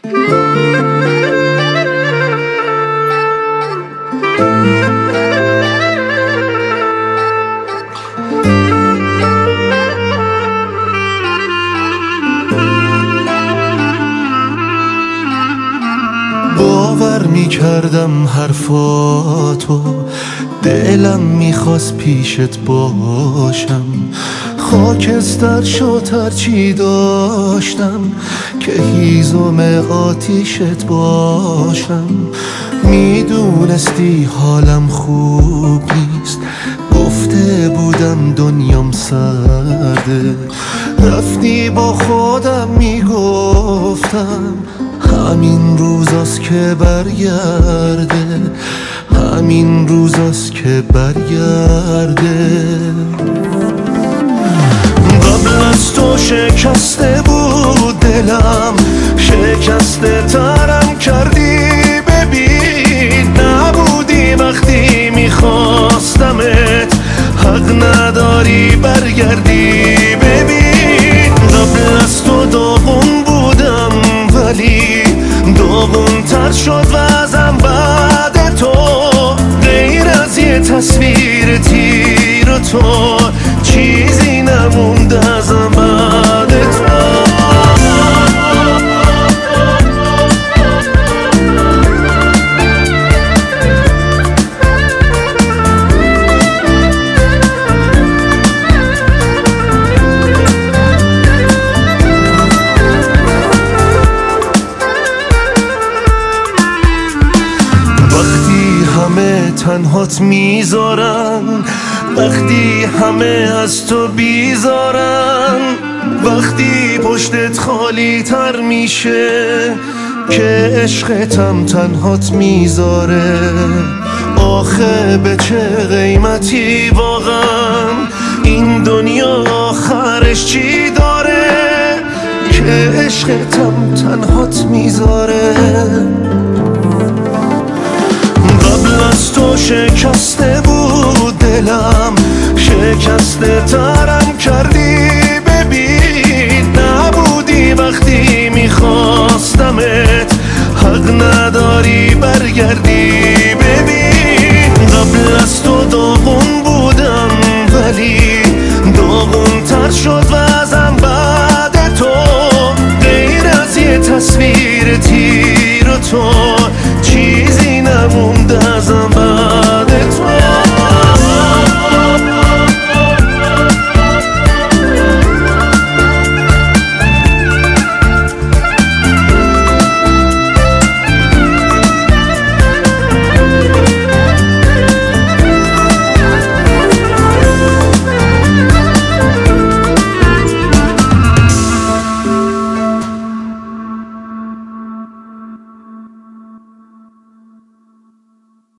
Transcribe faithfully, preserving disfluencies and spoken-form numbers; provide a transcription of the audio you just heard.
باور میکردم حرفاتو، دلم میخواست پیشت باشم، خاکستر شد هرچی داشتم که هیزم آتیشت باشم. میدونستی حالم خوب نیست، گفته بودم دنیام سرده، رفتی با خودم میگفتم همین روزاست که برگرده، همین روزاست که برگرده. قبل از تو شکسته بود دلم، شکسته ترم کردی، ببین نبودی وقتی میخواستمت، حق نداری برگردی. ببین قبل از تو داغون بودم ولی داغون تر شد وضعم بعد تو، غیر از یه تصویر تیر و تو چیزی نمونده ازم بعد تو. تنهات میذارن، وقتی همه از تو بیزارن، وقتی پشتت خالی تر میشه که عشقتم تنهات میذاره. آخه به چه قیمتی واقعا این دنیا آخرش چی داره که عشقتم تنهات میذاره. از تو شکسته بود دلم، شکسته ترم کردی، ببین نبودی وقتی میخواستمت، حق نداری برگردی.